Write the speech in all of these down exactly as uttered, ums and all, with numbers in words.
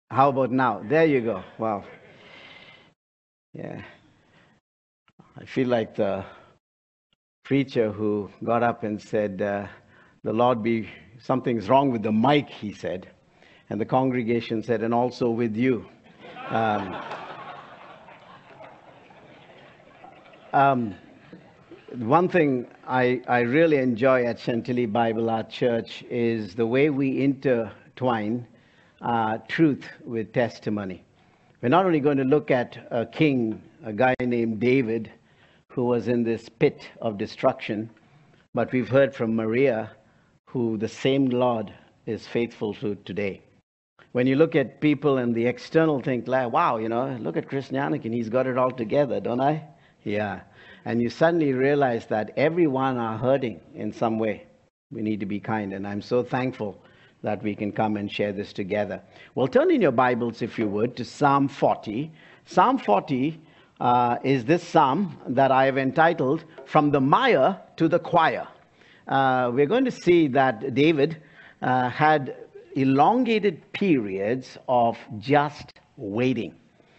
How about now? There you go. Wow. Yeah. I feel like the preacher who got up and said, uh, the Lord be, something's wrong with the mic, he said. And the congregation said, and also with you. Um, um, one thing I, I really enjoy at Chantilly Bible Art Church is the way we intertwine uh, truth with testimony. We're not only going to look at a king, a guy named David, who was in this pit of destruction, but we've heard from Maria, who the same Lord is faithful to today. When you look at people and the external, think like, wow, you know, look at Chris Nianakin, he's got it all together, don't I? Yeah. And you suddenly realize that everyone are hurting in some way. We need to be kind, and I'm so thankful that we can come and share this together. Well, turn in your Bibles, if you would, to Psalm forty. Psalm forty uh, is this psalm that I have entitled, From the Mire to the Choir. Uh, we're going to see that David uh, had elongated periods of just waiting.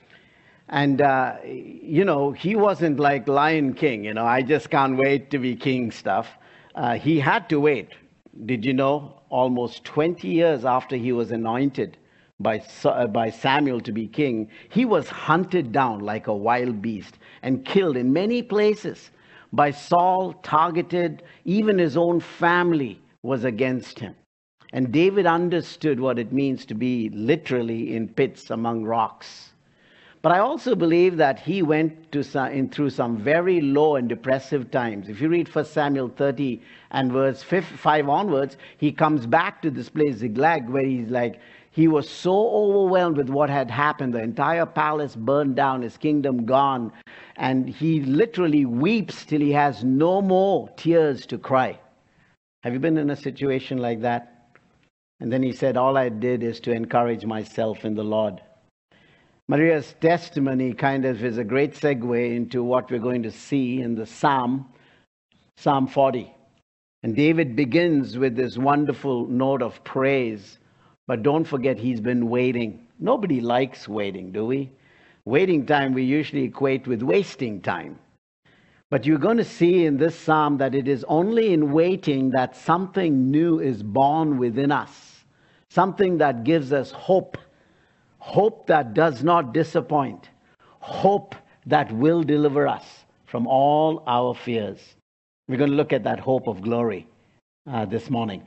And, uh, you know, he wasn't like Lion King, you know, I just can't wait to be king stuff. Uh, he had to wait. Did you know? Almost twenty years after he was anointed by, uh, by Samuel to be king, he was hunted down like a wild beast and killed in many places by Saul, targeted. Even his own family was against him. And David understood what it means to be literally in pits among rocks. But I also believe that he went to some, in, through some very low and depressive times. If you read First Samuel thirty and verse five onwards, he comes back to this place, Ziklag, where he's like, he was so overwhelmed with what had happened. The entire palace burned down, his kingdom gone. And he literally weeps till he has no more tears to cry. Have you been in a situation like that? And then he said, all I did is to encourage myself in the Lord. Maria's testimony kind of is a great segue into what we're going to see in the Psalm, Psalm forty. And David begins with this wonderful note of praise. But don't forget, he's been waiting. Nobody likes waiting, do we? Waiting time we usually equate with wasting time. But you're going to see in this psalm that it is only in waiting that something new is born within us. Something that gives us hope. Hope that does not disappoint. Hope that will deliver us from all our fears. We're going to look at that hope of glory uh, this morning.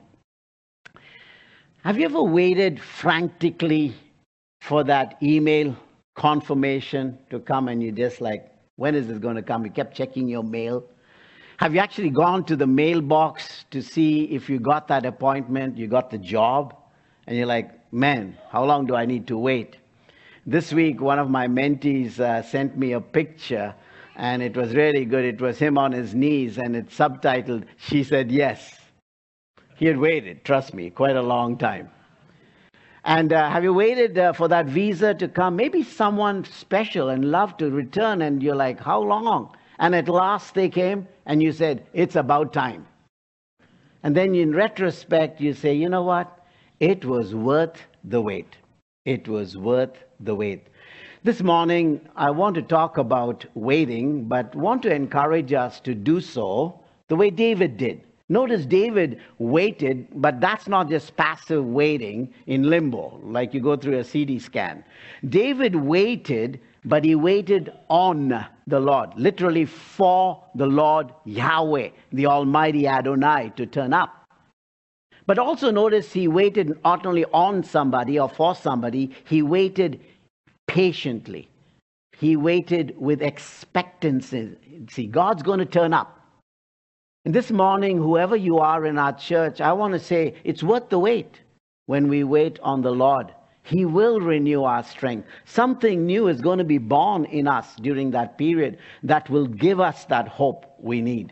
Have you ever waited frantically for that email confirmation to come and you just like, when is this going to come? You kept checking your mail. Have you actually gone to the mailbox to see if you got that appointment, you got the job? And you're like, man, how long do I need to wait? This week, one of my mentees uh, sent me a picture, and it was really good. It was him on his knees, and it's subtitled, She Said Yes. He had waited, trust me, quite a long time. And uh, have you waited uh, for that visa to come? Maybe someone special and loved to return, and you're like, how long? And at last they came, and you said, it's about time. And then in retrospect, you say, you know what? It was worth the wait. It was worth the wait. This morning, I want to talk about waiting, but want to encourage us to do so the way David did. Notice David waited, but that's not just passive waiting in limbo, like you go through a C T scan. David waited, but he waited on the Lord, literally for the Lord Yahweh, the Almighty Adonai, to turn up. But also notice he waited not only on somebody or for somebody, he waited patiently. He waited with expectancy. See, God's going to turn up. And this morning, whoever you are in our church, I want to say it's worth the wait when we wait on the Lord. He will renew our strength. Something new is going to be born in us during that period that will give us that hope we need.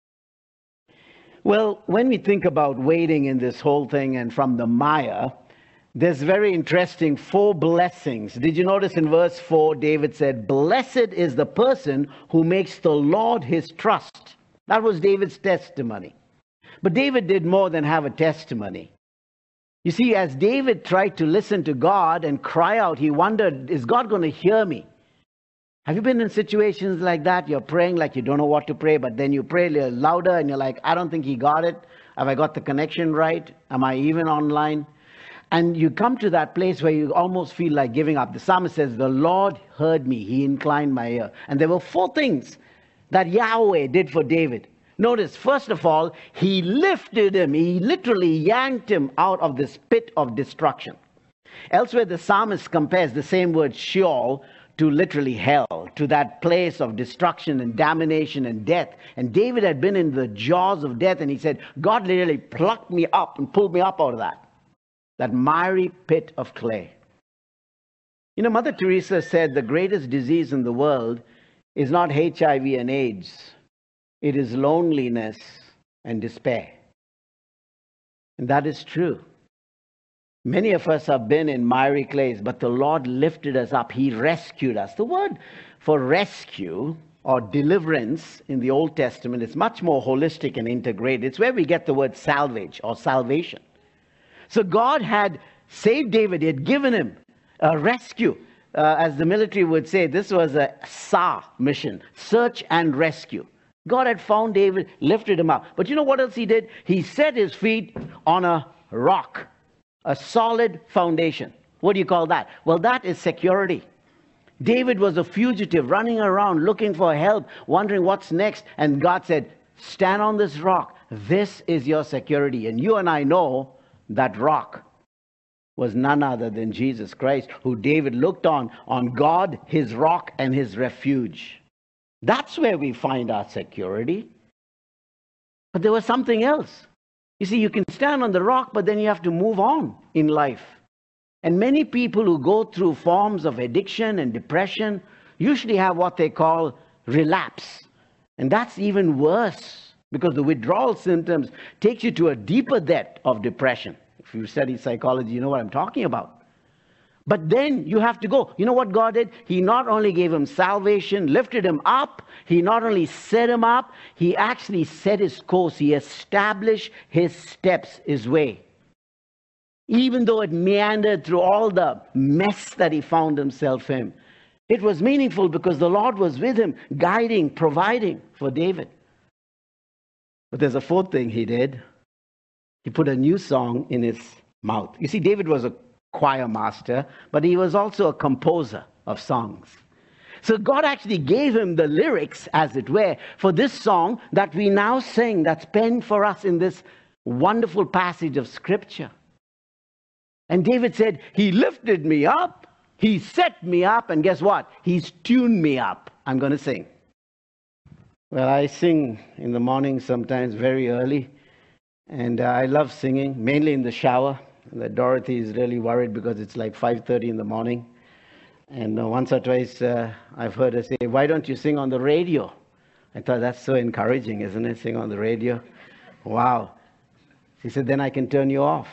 Well, when we think about waiting in this whole thing and from the mire, there's very interesting four blessings. Did you notice in verse four, David said, blessed is the person who makes the Lord his trust. That was David's testimony. But David did more than have a testimony. You see, as David tried to listen to God and cry out, he wondered, is God going to hear me? Have you been in situations like that? You're praying like you don't know what to pray, but then you pray a little louder and you're like, I don't think he got it. Have I got the connection right? Am I even online? And you come to that place where you almost feel like giving up. The psalmist says, the Lord heard me. He inclined my ear. And there were four things that Yahweh did for David. Notice, first of all, he lifted him. He literally yanked him out of this pit of destruction. Elsewhere, the psalmist compares the same word Sheol to literally hell, to that place of destruction and damnation and death. And David had been in the jaws of death, and he said, God literally plucked me up and pulled me up out of that, that miry pit of clay. You know, Mother Teresa said the greatest disease in the world is not H I V and AIDS. It is loneliness and despair. And that is true. Many of us have been in miry clays, but the Lord lifted us up. He rescued us. The word for rescue or deliverance in the Old Testament is much more holistic and integrated. It's where we get the word salvage or salvation. So God had saved David. He had given him a rescue. Uh, as the military would say, this was a S A R mission, search and rescue. God had found David, lifted him up. But you know what else he did? He set his feet on a rock. A solid foundation. What do you call that? Well, that is security. David was a fugitive running around looking for help, wondering what's next. And God said, stand on this rock. This is your security. And you and I know that rock was none other than Jesus Christ, who David looked on, on God, his rock and his refuge. That's where we find our security. But there was something else. You see, you can stand on the rock, but then you have to move on in life. And many people who go through forms of addiction and depression usually have what they call relapse. And that's even worse, because the withdrawal symptoms takes you to a deeper depth of depression. If you study psychology, you know what I'm talking about. But then you have to go. You know what God did? He not only gave him salvation, lifted him up, he not only set him up, he actually set his course. He established his steps, his way. Even though it meandered through all the mess that he found himself in, it was meaningful because the Lord was with him, guiding, providing for David. But there's a fourth thing he did. He put a new song in his mouth. You see, David was a choir master, but he was also a composer of songs. So God actually gave him the lyrics, as it were, for this song that we now sing, that's penned for us in this wonderful passage of Scripture. And David said, he lifted me up, he set me up, and guess what? He's tuned me up. I'm going to sing. Well, I sing in the morning sometimes very early, and uh, I love singing, mainly in the shower. That Dorothy is really worried because it's like five thirty in the morning. And uh, once or twice uh, I've heard her say, why don't you sing on the radio? I thought, that's so encouraging, isn't it? Sing on the radio. Wow. She said, then I can turn you off.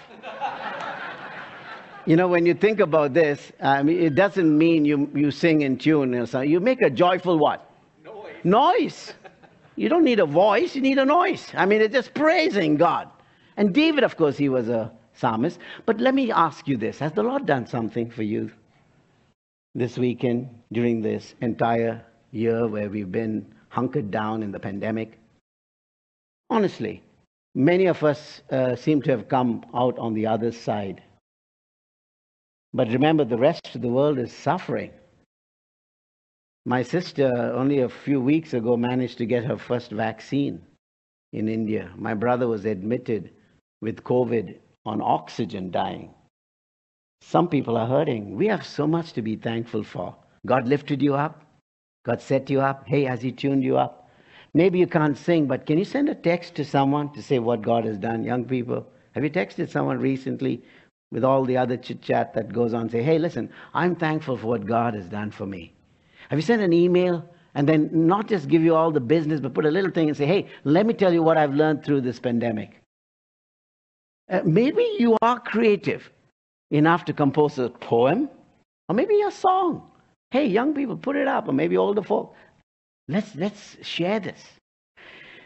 You know, when you think about this, I mean, it doesn't mean you, you sing in tune. Or something. You make a joyful what? Noise. Noise. You don't need a voice, you need a noise. I mean, it's just praising God. And David, of course, he was a psalmist. But let me ask you this. Has the Lord done something for you this weekend, during this entire year where we've been hunkered down in the pandemic? Honestly, many of us uh, seem to have come out on the other side. But remember, the rest of the world is suffering. My sister, only a few weeks ago, managed to get her first vaccine in India. My brother was admitted with COVID on oxygen, dying. Some people are hurting. We have so much to be thankful for. God lifted you up. God set you up. Hey, has He tuned you up? Maybe you can't sing, but can you send a text to someone to say what God has done? Young people, have you texted someone recently with all the other chit-chat that goes on? Say, hey, listen, I'm thankful for what God has done for me. Have you sent an email and then not just give you all the business, but put a little thing and say, hey, let me tell you what I've learned through this pandemic. Uh, maybe you are creative enough to compose a poem or maybe a song. Hey, young people, put it up, or maybe older folk. Let's, let's share this.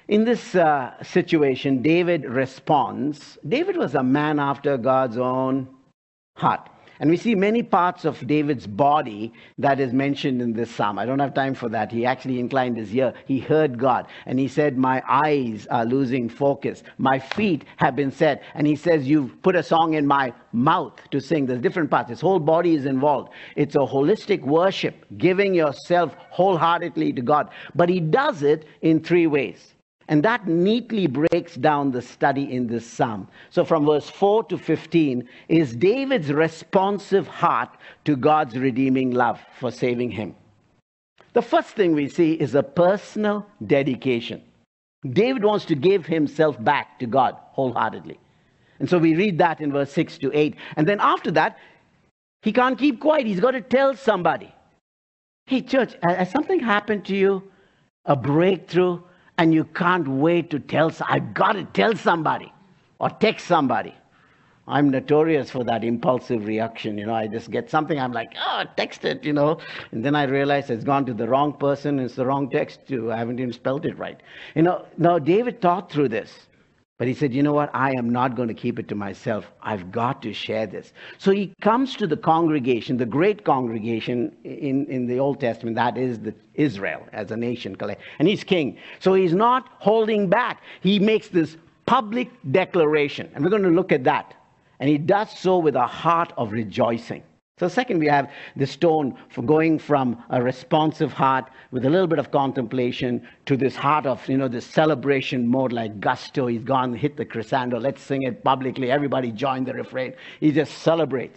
In this uh, situation, David responds. David was a man after God's own heart. And we see many parts of David's body that is mentioned in this psalm. I don't have time for that. He actually inclined his ear. He heard God. And he said, my eyes are losing focus. My feet have been set. And he says, you've put a song in my mouth to sing. There's different parts. His whole body is involved. It's a holistic worship, giving yourself wholeheartedly to God. But he does it in three ways. And that neatly breaks down the study in this psalm. So from verse four to fifteen is David's responsive heart to God's redeeming love for saving him. The first thing we see is a personal dedication. David wants to give himself back to God wholeheartedly. And so we read that in verse six to eight. And then after that, he can't keep quiet. He's got to tell somebody. Hey, church, has something happened to you? A breakthrough? And you can't wait to tell, I've got to tell somebody or text somebody. I'm notorious for that impulsive reaction. You know, I just get something, I'm like, oh, text it, you know. And then I realize it's gone to the wrong person. It's the wrong text too. I haven't even spelled it right. You know, now David thought through this. But he said, you know what? I am not going to keep it to myself. I've got to share this. So he comes to the congregation, the great congregation in, in the Old Testament, that is the Israel as a nation. And he's king. So he's not holding back. He makes this public declaration. And we're going to look at that. And he does so with a heart of rejoicing. So second, we have this tone for going from a responsive heart with a little bit of contemplation to this heart of, you know, this celebration mode like gusto. He's gone, hit the crescendo. Let's sing it publicly. Everybody join the refrain. He just celebrates.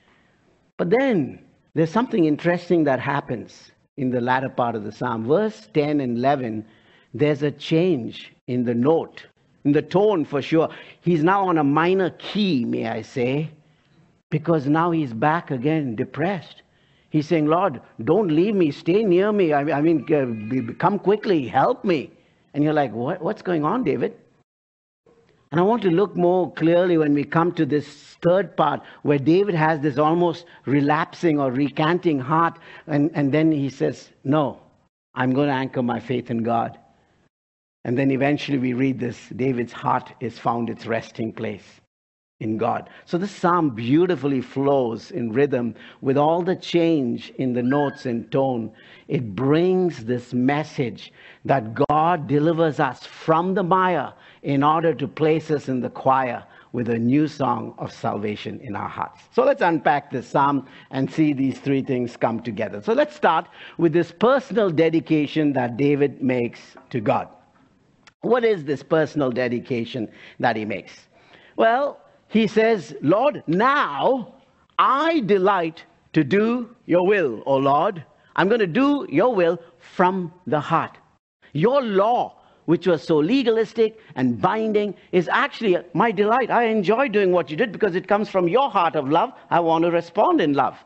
But then there's something interesting that happens in the latter part of the psalm. Verse ten and eleven, there's a change in the note, in the tone for sure. He's now on a minor key, may I say. Because now he's back again, depressed. He's saying, Lord, don't leave me. Stay near me. I, I mean, uh, come quickly. Help me. And you're like, what, what's going on, David? And I want to look more clearly when we come to this third part where David has this almost relapsing or recanting heart. And, and then he says, no, I'm going to anchor my faith in God. And then eventually we read this, David's heart is found its resting place in God. So this psalm beautifully flows in rhythm with all the change in the notes and tone. It brings this message that God delivers us from the mire in order to place us in the choir with a new song of salvation in our hearts. So let's unpack this psalm and see these three things come together. So let's start with this personal dedication that David makes to God. What is this personal dedication that he makes? Well, he says, Lord, now I delight to do your will, O Lord. I'm going to do your will from the heart. Your law, which was so legalistic and binding, is actually my delight. I enjoy doing what you did because it comes from your heart of love. I want to respond in love.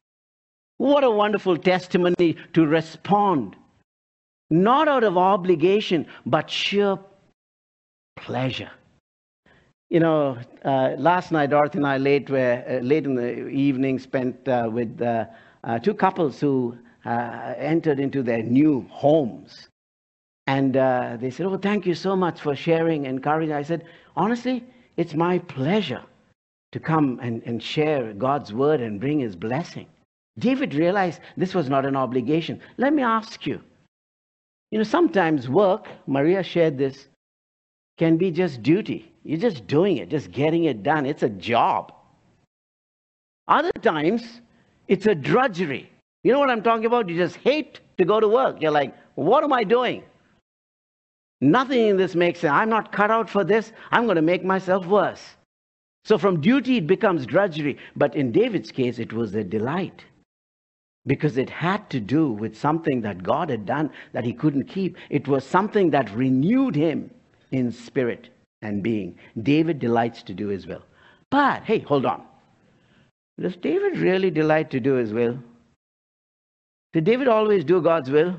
What a wonderful testimony to respond. Not out of obligation, but sheer pleasure. You know, uh, last night, Dorothy and I, late, were, uh, late in the evening, spent uh, with uh, uh, two couples who uh, entered into their new homes. And uh, they said, oh, thank you so much for sharing, encouraging. I said, honestly, it's my pleasure to come and, and share God's word and bring his blessing. David realized this was not an obligation. Let me ask you, you know, sometimes work, Maria shared this, can be just duty. You're just doing it, just getting it done. It's a job. Other times, it's a drudgery. You know what I'm talking about? You just hate to go to work. You're like, what am I doing? Nothing in this makes sense. I'm not cut out for this. I'm going to make myself worse. So from duty, it becomes drudgery. But in David's case, it was a delight. Because it had to do with something that God had done that he couldn't keep. It was something that renewed him in spirit and being. David delights to do his will. But, hey, hold on. Does David really delight to do his will? Did David always do God's will?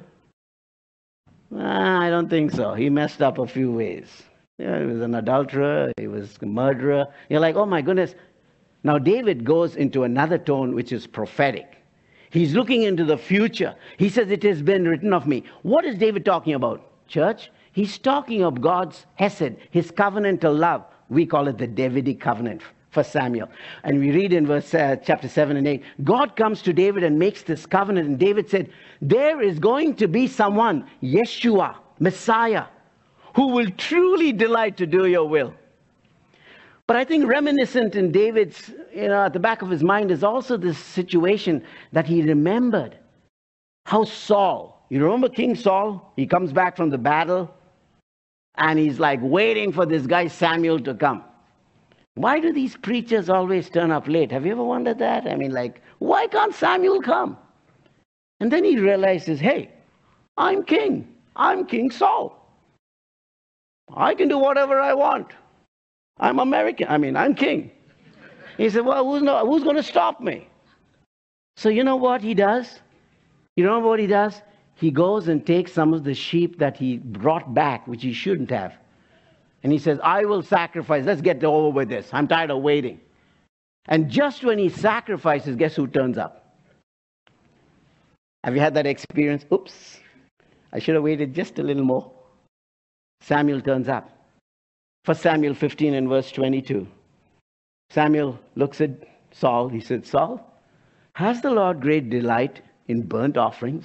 I don't think so. He messed up a few ways. Yeah, he was an adulterer. He was a murderer. You're like, oh my goodness. Now David goes into another tone which is prophetic. He's looking into the future. He says, it has been written of me. What is David talking about, church? He's talking of God's hesed, his covenantal love. We call it the Davidic covenant, First Samuel. And we read in verse uh, chapter seven and eight, God comes to David and makes this covenant. And David said, there is going to be someone, Yeshua, Messiah, who will truly delight to do your will. But I think reminiscent in David's, you know, at the back of his mind is also this situation that he remembered how Saul, you remember King Saul? He comes back from the battle and he's like waiting for this guy Samuel to come. Why do these preachers always turn up late? Have you ever wondered that? I mean, like, why can't Samuel come? And then he realizes, hey, I'm king. I'm King Saul. I can do whatever I want. I'm American. I mean, I'm king. He said, well, who's, no, who's going to stop me? So you know what he does? You know what he does? He goes and takes some of the sheep that he brought back, which he shouldn't have. And he says, I will sacrifice. Let's get over with this. I'm tired of waiting. And just when he sacrifices, guess who turns up? Have you had that experience? Oops, I should have waited just a little more. Samuel turns up. First Samuel fifteen and verse twenty-two. Samuel looks at Saul. He said, Saul, has the Lord great delight in burnt offerings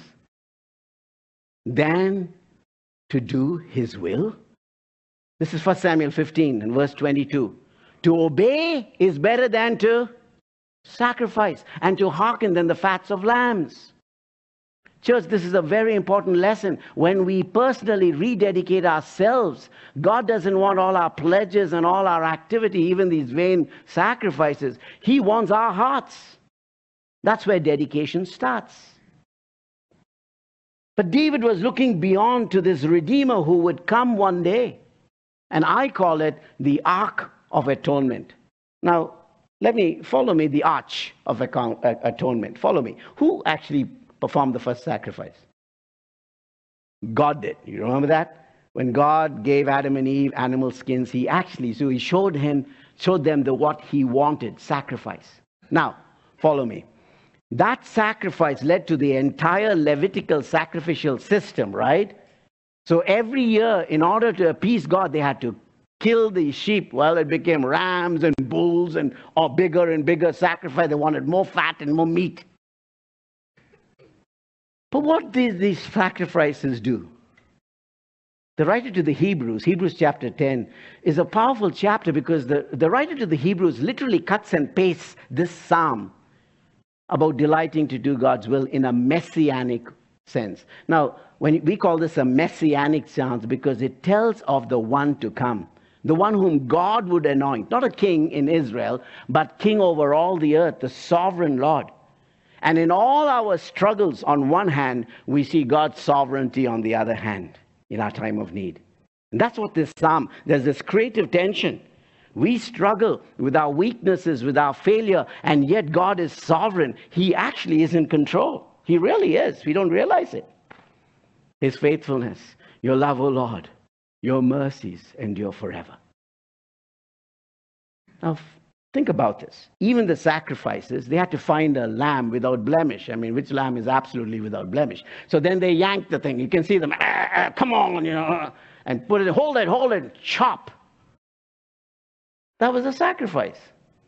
than to do his will? This is First Samuel fifteen and verse twenty-two. To obey is better than to sacrifice, and to hearken than the fats of lambs. Church, this is a very important lesson. When we personally rededicate ourselves, God doesn't want all our pledges and all our activity, even these vain sacrifices. He wants our hearts. That's where dedication starts. But David was looking beyond to this Redeemer who would come one day. And I call it the Ark of Atonement. Now, let me, follow me, the Arch of Atonement. Follow me. Who actually performed the first sacrifice? God did. You remember that? When God gave Adam and Eve animal skins, he actually, so he showed him, showed them the what he wanted, sacrifice. Now, follow me. That sacrifice led to the entire Levitical sacrificial system, right? So every year, in order to appease God, they had to kill the sheep. Well, it became rams and bulls and or bigger and bigger sacrifice. They wanted more fat and more meat. But what did these sacrifices do? The writer to the Hebrews, Hebrews chapter ten, is a powerful chapter because the, the writer to the Hebrews literally cuts and pastes this psalm about delighting to do God's will in a messianic sense. Now, when we call this a messianic psalm because it tells of the one to come, the one whom God would anoint, not a king in Israel, but king over all the earth, the sovereign Lord. And in all our struggles, on one hand, we see God's sovereignty on the other hand in our time of need. And that's what this psalm, there's this creative tension. We struggle with our weaknesses, with our failure, and yet God is sovereign. He actually is in control. He really is. We don't realize it. His faithfulness, your love, O Lord, your mercies endure forever. Now, think about this. Even the sacrifices, they had to find a lamb without blemish. I mean, which lamb is absolutely without blemish? So then they yanked the thing. You can see them, ah, ah, come on, you know, and put it, hold it, hold it, chop. That was a sacrifice.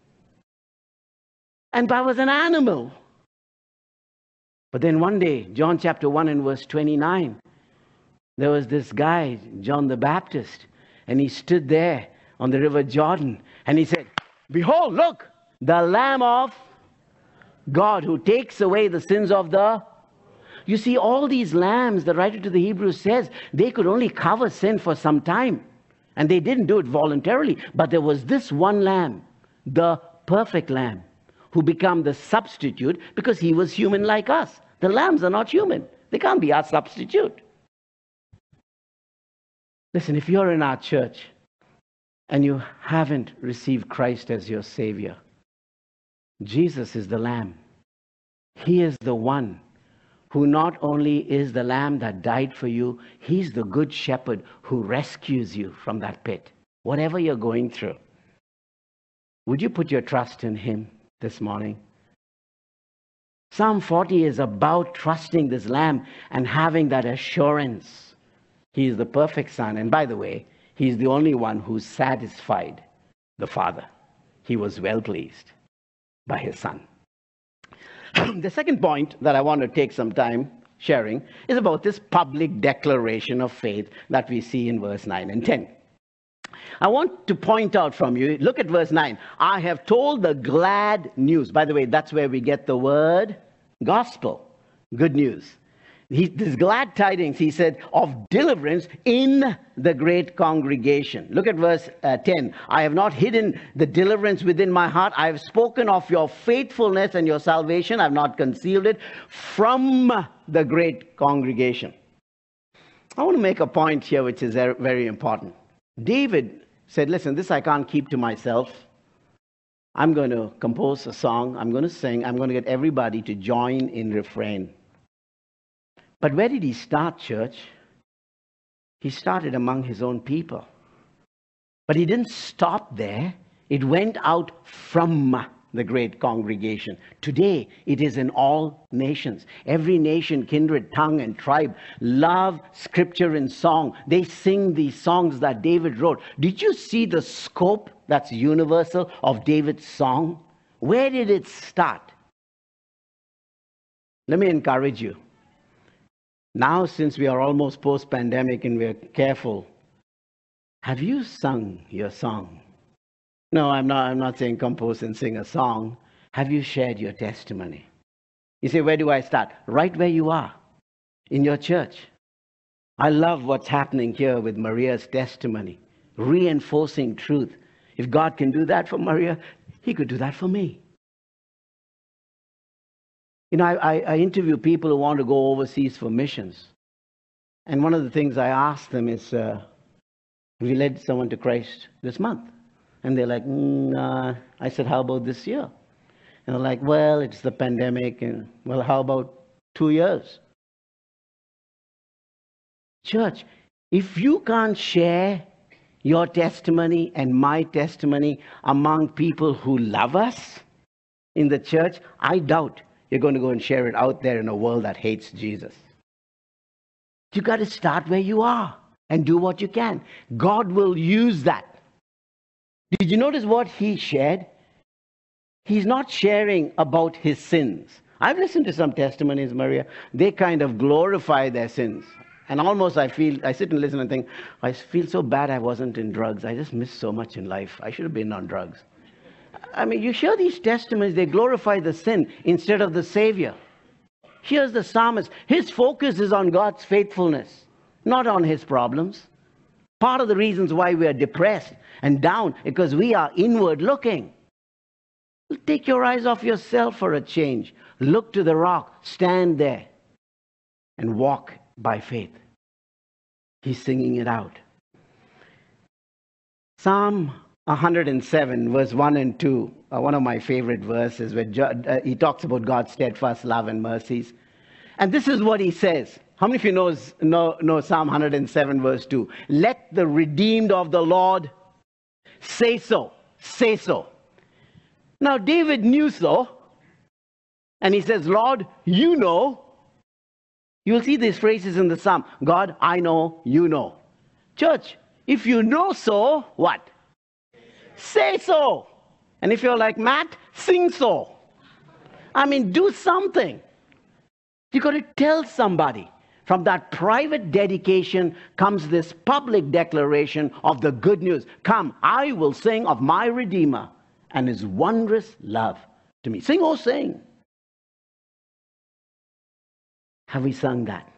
And that was an animal. But then one day, John chapter one and verse twenty-nine, there was this guy, John the Baptist, and he stood there on the river Jordan, and he said, behold, look, the Lamb of God who takes away the sins of the... You see, all these lambs, the writer to the Hebrews says, they could only cover sin for some time. And they didn't do it voluntarily. But there was this one lamb, the perfect lamb, who became the substitute because he was human like us. The lambs are not human. They can't be our substitute. Listen, if you're in our church and you haven't received Christ as your Savior, Jesus is the Lamb. He is the one who not only is the Lamb that died for you, He's the Good Shepherd who rescues you from that pit, whatever you're going through. Would you put your trust in Him this morning? Psalm forty is about trusting this Lamb and having that assurance. He is the perfect Son. And by the way, He is the only one who satisfied the Father. He was well pleased by His Son. The second point that I want to take some time sharing is about this public declaration of faith that we see in verse nine and ten. I want to point out from you, look at verse nine. I have told the glad news. By the way, that's where we get the word gospel, good news. He, this glad tidings, he said, of deliverance in the great congregation. Look at verse uh, ten. I have not hidden the deliverance within my heart. I have spoken of your faithfulness and your salvation. I have not concealed it from the great congregation. I want to make a point here which is very important. David said, listen, this I can't keep to myself. I'm going to compose a song. I'm going to sing. I'm going to get everybody to join in refrain. But where did he start, church? He started among his own people. But he didn't stop there. It went out from the great congregation. Today, it is in all nations. Every nation, kindred, tongue, and tribe love scripture and song. They sing these songs that David wrote. Did you see the scope that's universal of David's song? Where did it start? Let me encourage you. Now, since we are almost post-pandemic and we are careful, have you sung your song? No, I'm not, I'm not saying compose and sing a song. Have you shared your testimony? You say, where do I start? Right where you are, in your church. I love what's happening here with Maria's testimony, reinforcing truth. If God can do that for Maria, He could do that for me. You know, I, I, I interview people who want to go overseas for missions. And one of the things I ask them is, uh, have you led someone to Christ this month? And they're like, mm, uh, I said, how about this year? And they're like, well, it's the pandemic. And well, how about two years? Church, if you can't share your testimony and my testimony among people who love us in the church, I doubt you're going to go and share it out there in a world that hates Jesus. You got to start where you are and do what you can. God will use that. Did you notice what he shared? He's not sharing about his sins. I've listened to some testimonies, Maria. They kind of glorify their sins. And almost I feel, I sit and listen and think, I feel so bad I wasn't in drugs. I just missed so much in life. I should have been on drugs. I mean, you hear these testimonies, they glorify the sin instead of the Savior. Here's the psalmist. His focus is on God's faithfulness, not on his problems. Part of the reasons why we are depressed and down is because we are inward looking. Take your eyes off yourself for a change. Look to the rock, stand there, and walk by faith. He's singing it out. Psalm one hundred seven, verse one and two, uh, one of my favorite verses, where uh, he talks about God's steadfast love and mercies. And this is what he says. How many of you knows, know, know Psalm one hundred seven, verse two? Let the redeemed of the Lord say so. Say so. Now, David knew so. And he says, Lord, you know. You'll see these phrases in the Psalm. God, I know, you know. Church, if you know so, what? Say so. And if you're like Matt, sing so. I mean, do something. You got to tell somebody. From that private dedication comes this public declaration of the good news. Come, I will sing of my Redeemer and his wondrous love to me. Sing, oh, sing. Have we sung that?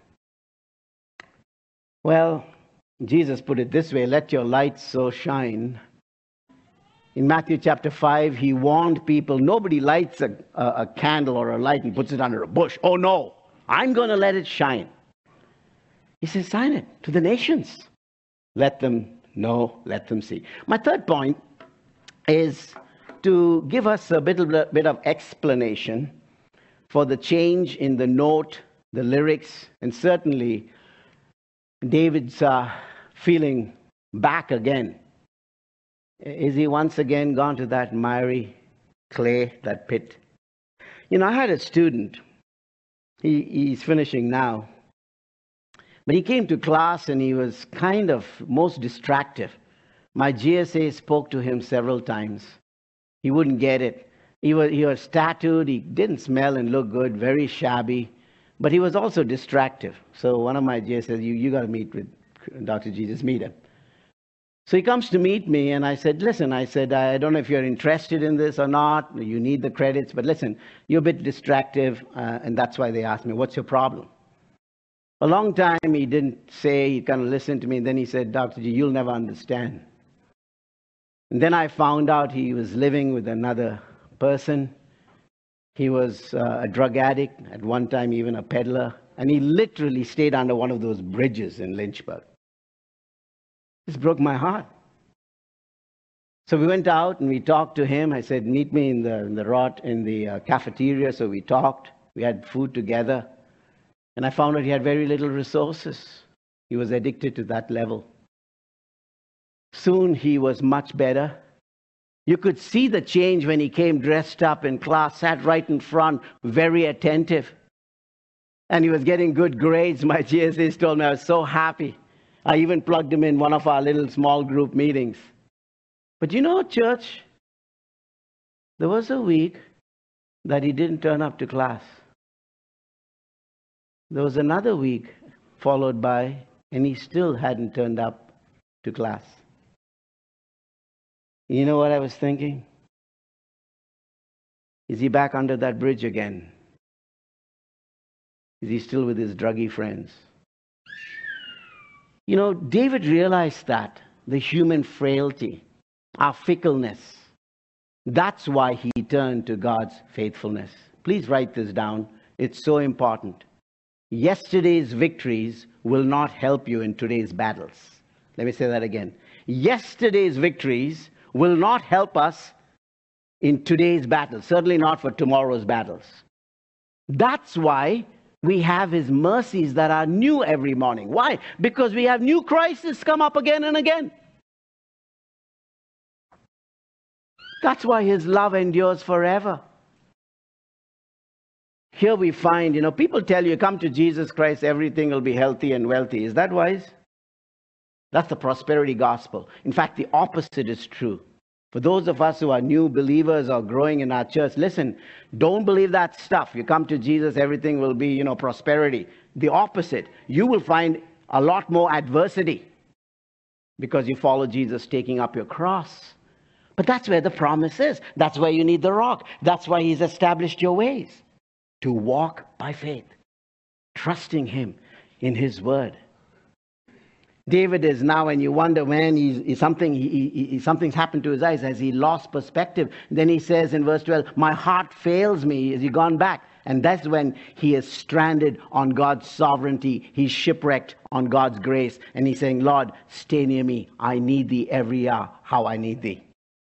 Well, Jesus put it this way, let your light so shine. In Matthew chapter five, he warned people, nobody lights a, a, a candle or a light and puts it under a bush. Oh no, I'm going to let it shine. He says, sign it to the nations. Let them know, let them see. My third point is to give us a bit of, bit of explanation for the change in the note, the lyrics, and certainly David's uh, feeling back again. Is he once again gone to that miry clay, that pit? You know, I had a student. He, he's finishing now. But he came to class and he was kind of most distractive. My G S A spoke to him several times. He wouldn't get it. He was, he was tattooed. He didn't smell and look good, very shabby. But he was also distractive. So one of my G S As said, you, you got to meet with Doctor G, just meet him. So he comes to meet me, and I said, listen, I said, I don't know if you're interested in this or not. You need the credits, but listen, you're a bit distractive, uh, and that's why they asked me, what's your problem? A long time he didn't say, he kind of listened to me, and then he said, Doctor G, you'll never understand. And then I found out he was living with another person. He was uh, a drug addict, at one time even a peddler, and he literally stayed under one of those bridges in Lynchburg. This broke my heart. So we went out and we talked to him. I said, meet me in the, in the rot, in the uh, cafeteria. So we talked. We had food together. And I found out he had very little resources. He was addicted to that level. Soon he was much better. You could see the change when he came dressed up in class, sat right in front, very attentive. And he was getting good grades. My G S As told me I was so happy. I even plugged him in one of our little small group meetings. But you know, church, there was a week that he didn't turn up to class. There was another week followed by, and he still hadn't turned up to class. You know what I was thinking? Is he back under that bridge again? Is he still with his druggy friends? You know, David realized that, the human frailty, our fickleness. That's why he turned to God's faithfulness. Please write this down. It's so important. Yesterday's victories will not help you in today's battles. Let me say that again. Yesterday's victories will not help us in today's battles, certainly not for tomorrow's battles. That's why we have his mercies that are new every morning. Why? Because we have new crises come up again and again. That's why his love endures forever. Here we find, you know, people tell you, come to Jesus Christ, everything will be healthy and wealthy. Is that wise? That's the prosperity gospel. In fact, the opposite is true. For those of us who are new believers or growing in our church, listen, don't believe that stuff. You come to Jesus, everything will be, you know, prosperity. The opposite. You will find a lot more adversity because you follow Jesus taking up your cross. But that's where the promise is. That's where you need the rock. That's why he's established your ways. To walk by faith, trusting him in his word. David is now, and you wonder when he's, he's something, he, he, something's happened to his eyes. Has he lost perspective? Then he says in verse twelve, my heart fails me. Has he gone back? And that's when he is stranded on God's sovereignty. He's shipwrecked on God's grace. And he's saying, Lord, stay near me. I need thee every hour, how I need thee.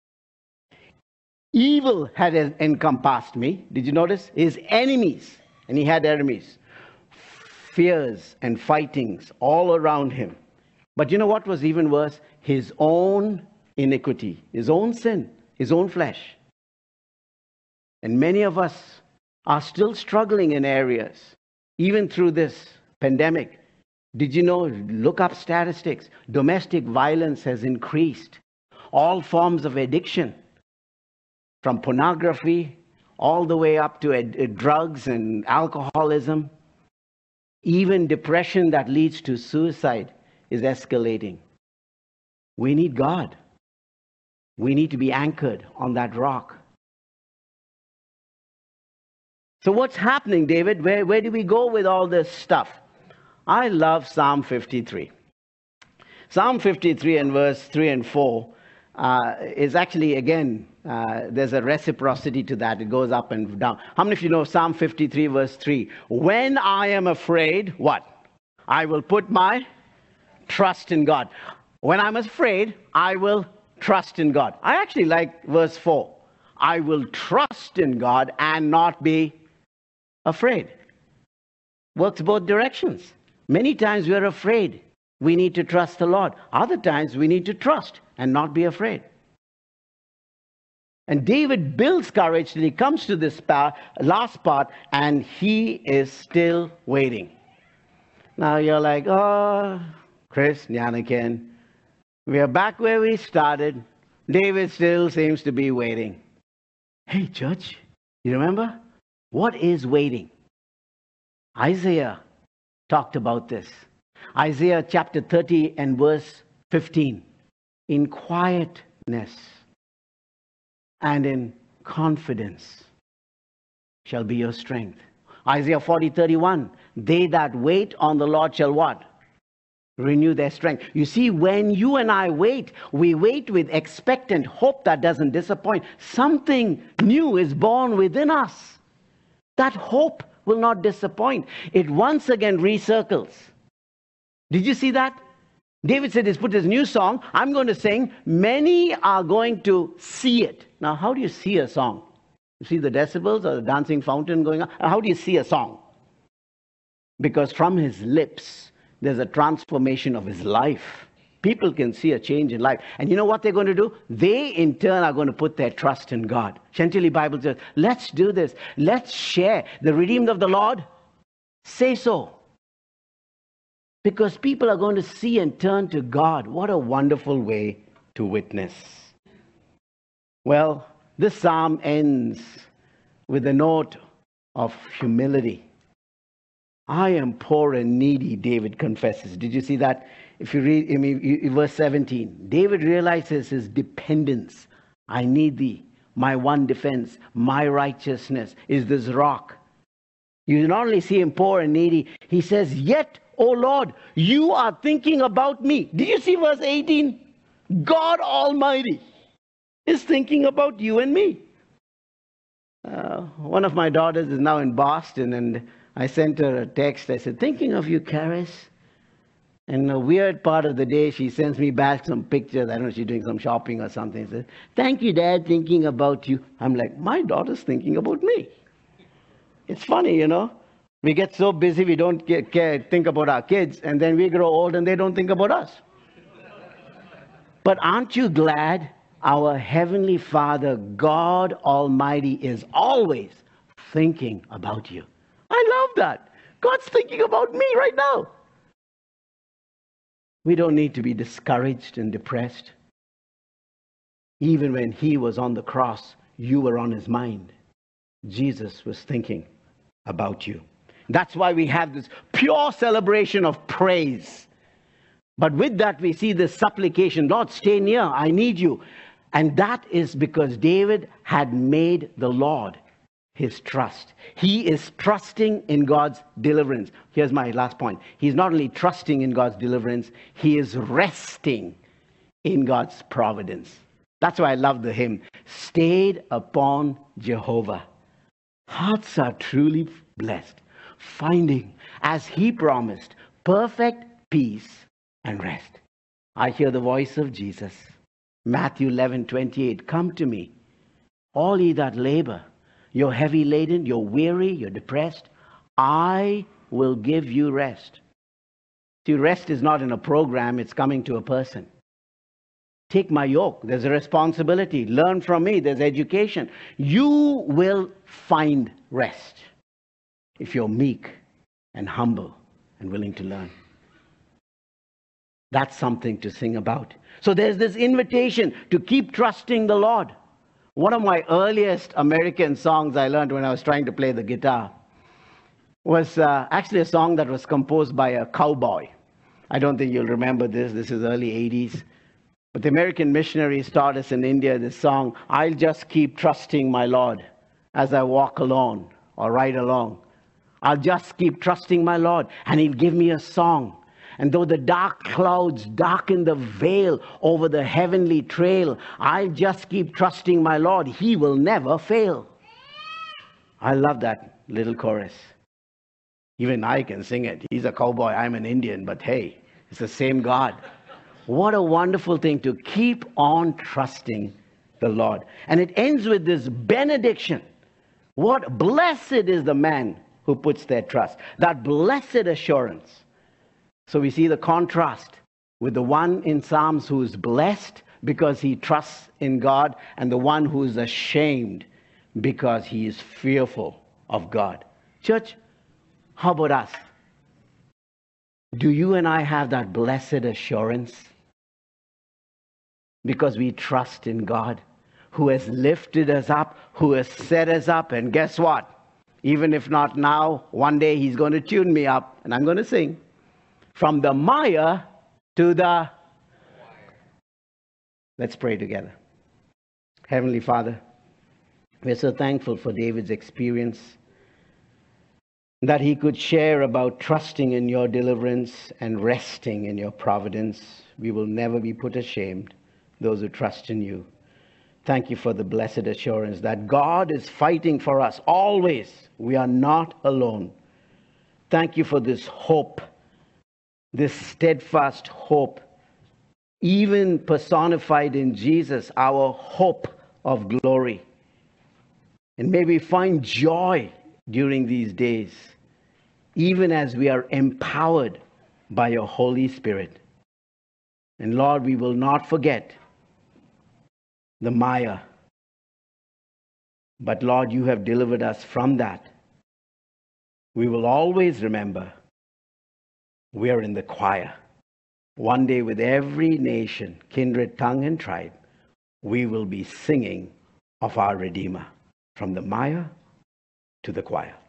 Evil had encompassed me. Did you notice? His enemies. And he had enemies. Fears and fightings all around him. But you know what was even worse? His own iniquity, his own sin, his own flesh. And many of us are still struggling in areas, even through this pandemic. Did you know, look up statistics, domestic violence has increased. All forms of addiction, from pornography all the way up to ad- drugs and alcoholism, even depression that leads to suicide is escalating. We need God. We need to be anchored on that rock. So what's happening, David? Where, where do we go with all this stuff? I love Psalm fifty-three. Psalm fifty-three and verse three and four uh, is actually, again, uh, there's a reciprocity to that. It goes up and down. How many of you know Psalm fifty-three verse three? When I am afraid, what? I will put my trust in God. When I'm afraid, I will trust in God. I actually like verse four. I will trust in God and not be afraid. Works both directions. Many times we're afraid. We need to trust the Lord. Other times we need to trust and not be afraid. And David builds courage till he comes to this part, last part, and he is still waiting. Now you're like, oh, Chris, Nyanakin, we are back where we started. David still seems to be waiting. Hey, church, you remember? What is waiting? Isaiah talked about this. Isaiah chapter thirty and verse fifteen. In quietness and in confidence shall be your strength. Isaiah forty thirty-one. They that wait on the Lord shall what? Renew their strength. You see, when you and I wait, we wait with expectant hope that doesn't disappoint. Something new is born within us. That hope will not disappoint. It once again recircles. Did you see that? David said he's put his new song. I'm going to sing. Many are going to see it. Now, how do you see a song? You see the decibels or the dancing fountain going on? How do you see a song? Because from his lips, there's a transformation of his life. People can see a change in life. And you know what they're going to do? They, in turn, are going to put their trust in God. Chantilly Bible says, let's do this. Let's share. The redeemed of the Lord, say so. Because people are going to see and turn to God. What a wonderful way to witness. Well, this psalm ends with a note of humility. I am poor and needy, David confesses. Did you see that? If you read I mean, verse seventeen, David realizes his dependence. I need thee. My one defense, my righteousness is this rock. You not only see him poor and needy, he says, yet, O Lord, you are thinking about me. Did you see verse eighteen? God Almighty is thinking about you and me. Uh, one of my daughters is now in Boston, and I sent her a text. I said, thinking of you, Karis. And a weird part of the day, she sends me back some pictures. I don't know if she's doing some shopping or something. She says, thank you, Dad, thinking about you. I'm like, my daughter's thinking about me. It's funny, you know. We get so busy, we don't get, care, think about our kids. And then we grow old and they don't think about us. But aren't you glad our Heavenly Father, God Almighty, is always thinking about you? I love that. God's thinking about me right now. We don't need to be discouraged and depressed. Even when he was on the cross, you were on his mind. Jesus was thinking about you. That's why we have this pure celebration of praise. But with that, we see this supplication, Lord, stay near, I need you. And that is because David had made the Lord his trust. He is trusting in God's deliverance. Here's my last point. He's not only trusting in God's deliverance, he is resting in God's providence. That's why I love the hymn, stayed upon Jehovah. Hearts are truly blessed, finding, as he promised, perfect peace and rest. I hear the voice of Jesus. Matthew eleven twenty-eight, come to me, all ye that labor, you're heavy laden, you're weary, you're depressed. I will give you rest. See, rest is not in a program, it's coming to a person. Take my yoke, there's a responsibility. Learn from me, there's education. You will find rest if you're meek and humble and willing to learn. That's something to sing about. So there's this invitation to keep trusting the Lord. One of my earliest American songs I learned when I was trying to play the guitar was uh, actually a song that was composed by a cowboy. I don't think you'll remember this. This is early eighties. But the American missionaries taught us in India this song, I'll just keep trusting my Lord as I walk alone or ride along. I'll just keep trusting my Lord and he'll give me a song. And though the dark clouds darken the veil over the heavenly trail, I'll just keep trusting my Lord. He will never fail. I love that little chorus. Even I can sing it. He's a cowboy, I'm an Indian, but hey, it's the same God. What a wonderful thing to keep on trusting the Lord. And it ends with this benediction. What blessed is the man who puts their trust. That blessed assurance. So we see the contrast with the one in Psalms who is blessed because he trusts in God, and the one who is ashamed because he is fearful of God. Church, how about us? Do you and I have that blessed assurance? Because we trust in God, who has lifted us up, who has set us up, and guess what? Even if not now, one day He's going to tune me up, and I'm going to sing. From the mire to the... Let's pray together. Heavenly Father, we're so thankful for David's experience, that he could share about trusting in your deliverance and resting in your providence. We will never be put ashamed, those who trust in you. Thank you for the blessed assurance that God is fighting for us always. We are not alone. Thank you for this hope, this steadfast hope, even personified in Jesus, our hope of glory. And may we find joy during these days, even as we are empowered by your Holy Spirit. And Lord, we will not forget the mire. But Lord, you have delivered us from that. We will always remember we are in the choir. One day with every nation, kindred, tongue, and tribe, we will be singing of our Redeemer, from the mire to the choir.